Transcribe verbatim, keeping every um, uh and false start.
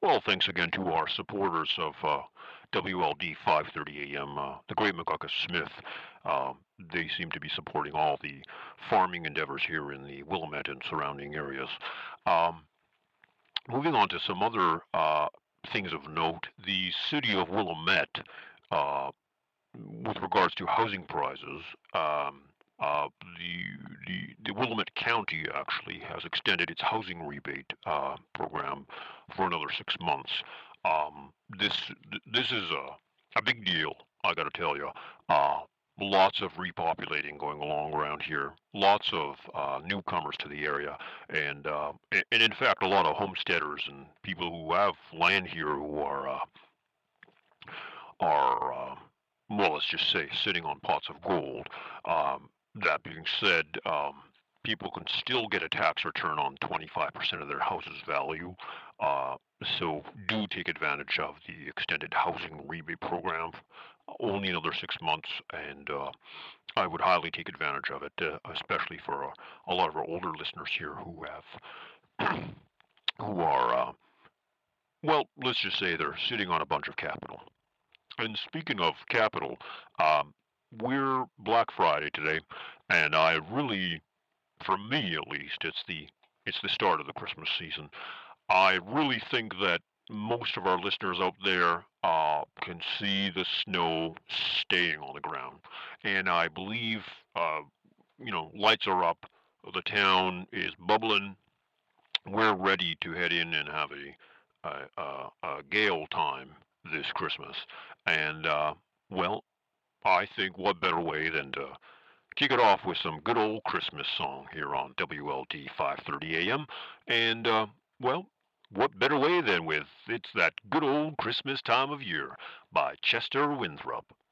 Well, thanks again to our supporters of uh, W L D five thirty A M, uh, the Great McGuckus Smith. Um, they seem to be supporting all the farming endeavors here in the Willamette and surrounding areas. Um, moving on to some other uh, things of note, the city of Willamette, uh, with regards to housing prices, um, uh, the, the the Willamette County actually has extended its housing rebate uh, program for another six months. Um, this this is a a big deal. I got to tell you. Uh, Lots of repopulating going along around here. Lots of uh, newcomers to the area, and uh, and in fact, a lot of homesteaders and people who have land here who are uh, are, uh, well, let's just say, sitting on pots of gold. Um, that being said, um, people can still get a tax return on twenty-five percent of their house's value. Uh, so do take advantage of the extended housing rebate program. Only another six months, and uh, I would highly take advantage of it, uh, especially for a, a lot of our older listeners here who have who are uh, well, let's just say they're sitting on a bunch of capital. And speaking of capital, um, we're Black Friday today, and I really, for me at least, it's the it's the start of the Christmas season. I really think that most of our listeners out there uh, can see the snow staying on the ground, and I believe uh, you know lights are up, the town is bubbling. We're ready to head in and have a a, a, a gale time this Christmas, and uh, well, I think what better way than to kick it off with some good old Christmas song here on W L D five thirty A M. And, uh, well, what better way than with It's That Good Old Christmas Time of Year by Chester Winthrop.